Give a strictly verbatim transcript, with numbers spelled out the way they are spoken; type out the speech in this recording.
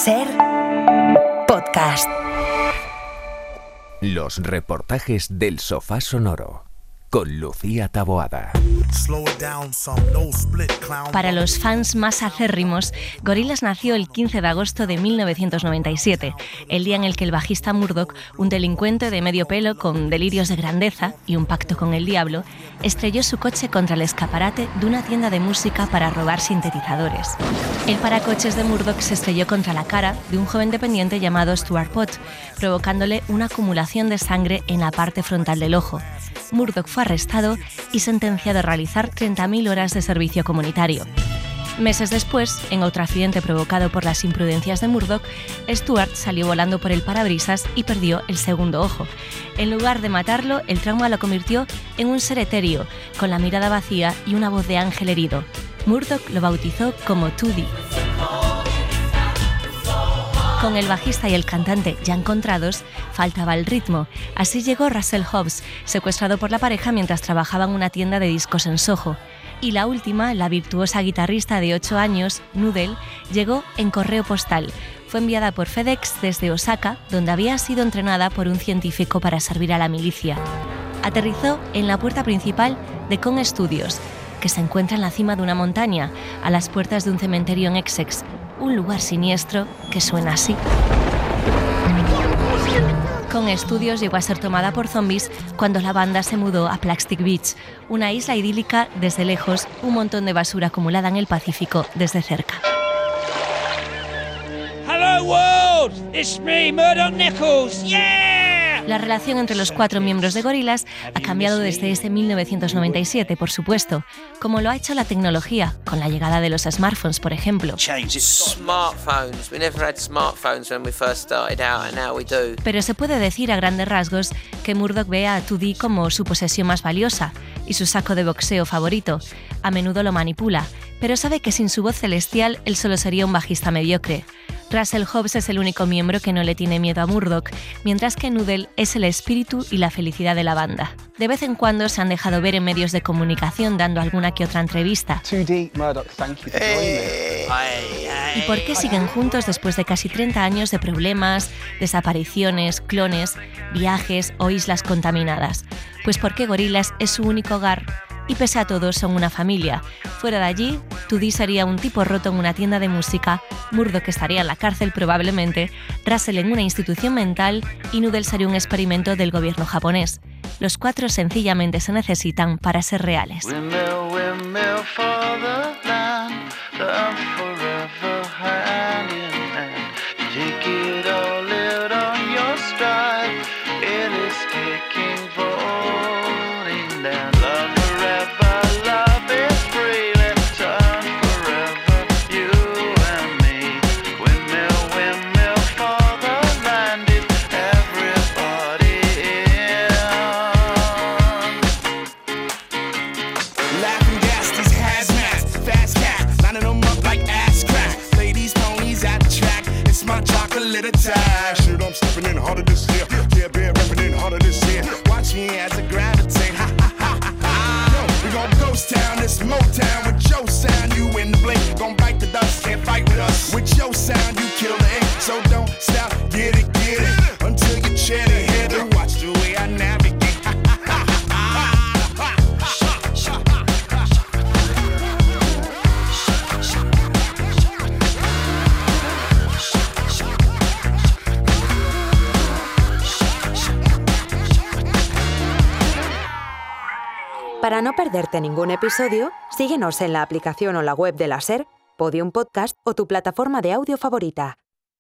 Ser Podcast. Los reportajes del Sofá Sonoro con Lucía Taboada. Para los fans más acérrimos, Gorillaz nació el quince de agosto de mil novecientos noventa y siete, el día en el que el bajista Murdoc, un delincuente de medio pelo con delirios de grandeza y un pacto con el diablo, estrelló su coche contra el escaparate de una tienda de música para robar sintetizadores. El paracoches de Murdoc se estrelló contra la cara de un joven dependiente llamado Stuart Pott, provocándole una acumulación de sangre en la parte frontal del ojo. Murdoc fue arrestado y sentenciado a realizar treinta mil horas de servicio comunitario. Meses después, en otro accidente provocado por las imprudencias de Murdoc, Stuart salió volando por el parabrisas y perdió el segundo ojo. En lugar de matarlo, el trauma lo convirtió en un ser etéreo, con la mirada vacía y una voz de ángel herido. Murdoc lo bautizó como two D. Con el bajista y el cantante ya encontrados, faltaba el ritmo. Así llegó Russell Hobbs, secuestrado por la pareja mientras trabajaba en una tienda de discos en Soho. Y la última, la virtuosa guitarrista de ocho años, Noodle, llegó en correo postal. Fue enviada por FedEx desde Osaka, donde había sido entrenada por un científico para servir a la milicia. Aterrizó en la puerta principal de Kong Studios, que se encuentra en la cima de una montaña, a las puertas de un cementerio en Essex. Un lugar siniestro que suena así. Kong Studios llegó a ser tomada por zombies cuando la banda se mudó a Plastic Beach, una isla idílica desde lejos, un montón de basura acumulada en el Pacífico desde cerca. Hello world, it's me, Murdoc Nichols, yeah! La relación entre los cuatro miembros de Gorillaz ha cambiado desde ese mil novecientos noventa y siete, por supuesto, como lo ha hecho la tecnología, con la llegada de los smartphones, por ejemplo. Smartphones. We never had smartphones when we first started out, and now we do. Pero se puede decir a grandes rasgos que Murdoc ve a two D como su posesión más valiosa y su saco de boxeo favorito. A menudo lo manipula, pero sabe que sin su voz celestial él solo sería un bajista mediocre. Russell Hobbs es el único miembro que no le tiene miedo a Murdoc, mientras que Noodle es el espíritu y la felicidad de la banda. De vez en cuando se han dejado ver en medios de comunicación dando alguna que otra entrevista. two D, Murdoc, thank you for joining me. ¿Y por qué siguen juntos después de casi treinta años de problemas, desapariciones, clones, viajes o islas contaminadas? Pues porque Gorillaz es su único hogar y pese a todo son una familia. Fuera de allí, two D sería un tipo roto en una tienda de música, Murdoc estaría en la cárcel probablemente, Russell en una institución mental y Noodle sería un experimento del gobierno japonés. Los cuatro sencillamente se necesitan para ser reales. Para no perderte ningún episodio, síguenos en la aplicación o la web de la SER, Podium Podcast o tu plataforma de audio favorita.